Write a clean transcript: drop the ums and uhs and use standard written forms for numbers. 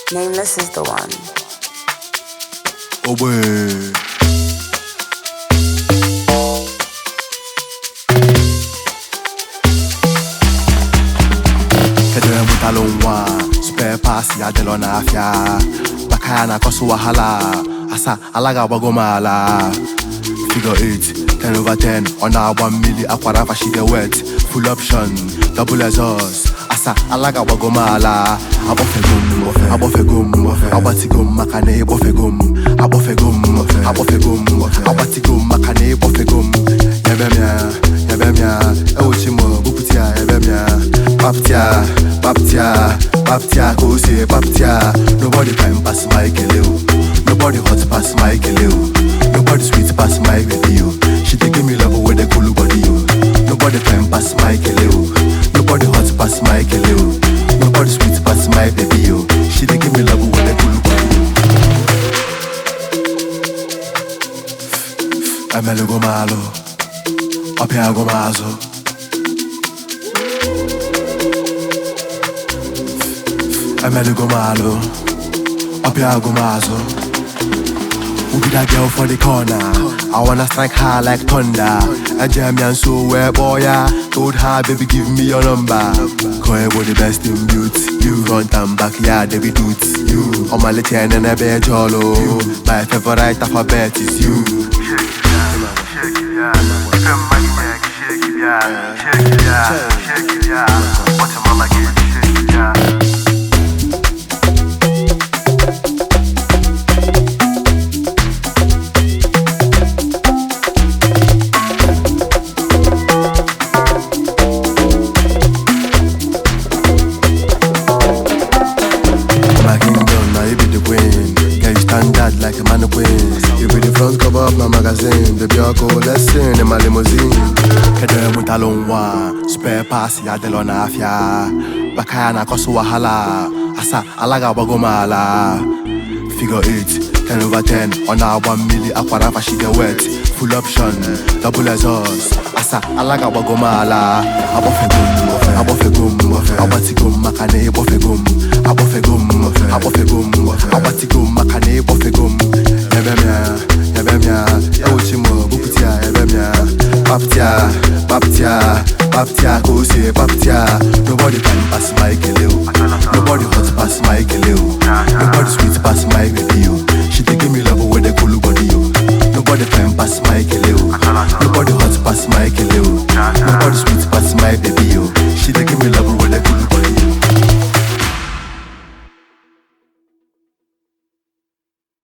Nameless is the one. Oh boy. Kedem utalonwa, spare pass ya delona afya. Bakaya na kosu wahala, asa alaga bagomala. Figure 8, 10 over 10, on our 1 milli aquarafa she get wet. Full option, double exhaust. Asa alaga bagomala. Abofegum, abatigum, makane bofegum, abofegum, abatigum, makane bofegum. Yebemia, euchimo, buputia, yebemia. Baptia, go say Baptia. Nobody can pass my keleo. Nobody hot pass my keleo. Nobody sweet pass my video. She dey give me love with the cool body. Nobody can pass my keleo. Nobody hot pass my keleo. Nobody sweet pass my baby. She dey give me love with the cool body. Amelo go malo, apia go mazo. Amelo go malo, apia go mazo. Who be that girl for the corner? I wanna strike her like thunder. A German so where boy ya. Told her baby give me your number. Call you the best in beauty. You front and back, yeah, they be dudes. You on my little and a bed jolo. My favorite alphabet is you. Shake it, yeah. What's your mama give? Shake it, yeah. Like a mannequin. You be the front cover of my magazine. Baby, I'll go lesson in my limousine. Kedem utalonwa, spare pass ya delona afya. Bakaya na kosu wahala, asa alaga bagomala. Figure 8, 10 over 10, on our 1 milli aquarafa she get wet. Full option, double exhaust, asa alaga bagomala. Abofegum, abatigum, makane bofegum, abofegum, abatigum, makane bofegum. Yebemia, euchimo, buputia, yebemia. Baptia, go say Baptia. Nobody can pass my keleo. Nobody hot pass my keleo. Nobody sweet pass my video.